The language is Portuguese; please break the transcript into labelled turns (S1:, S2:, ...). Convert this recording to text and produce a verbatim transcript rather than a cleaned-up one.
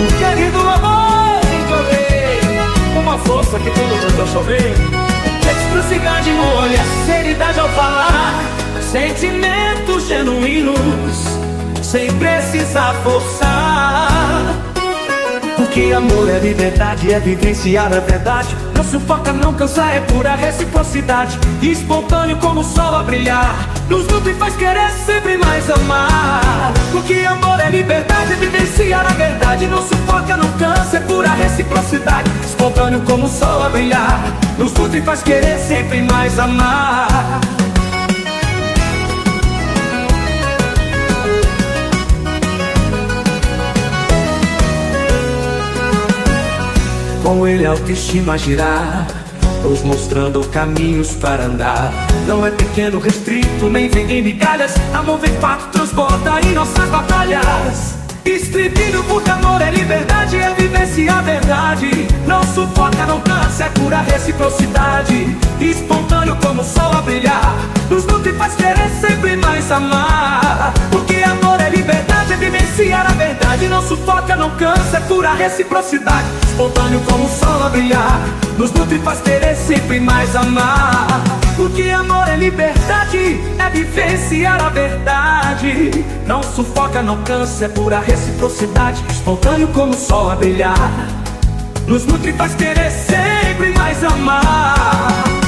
S1: Querido amor, encontrei uma força que tudo tentou chover. Reciprocidade no olhar, seriedade ao falar, sentimentos genuínos, sem precisar forçar. Porque amor é liberdade, é vivenciar a verdade. Não sufoca, não cansa, é pura reciprocidade. Espontâneo como o sol a brilhar, nos nutre e faz querer sempre mais amar. Porque amor é liberdade, é vivenciar a verdade. Não sufoca, não cansa, é pura reciprocidade. Espontâneo como o sol a brilhar, nos nutre e faz querer sempre mais amar. Com ele a autoestima girar, nos mostrando caminhos para andar. Não é pequeno, restrito, nem vem em migalhas. Amor vem fato, transborda em nossas batalhas. Estribilho, porque amor é liberdade, é vivenciar a verdade. Não sufoca, não cansa, é pura reciprocidade. Espontâneo como o sol a brilhar, nos nutre e faz querer sempre mais amar. Porque amor é liberdade, é vivenciar a verdade. Não sufoca, não cansa, é pura reciprocidade. Espontâneo como o sol a brilhar, nos nutre e faz querer sempre mais amar. Porque amor é liberdade, é vivenciar a verdade. Não sufoca, não cansa, é pura reciprocidade. Espontâneo como o sol a brilhar, nos nutre e faz querer sempre mais amar.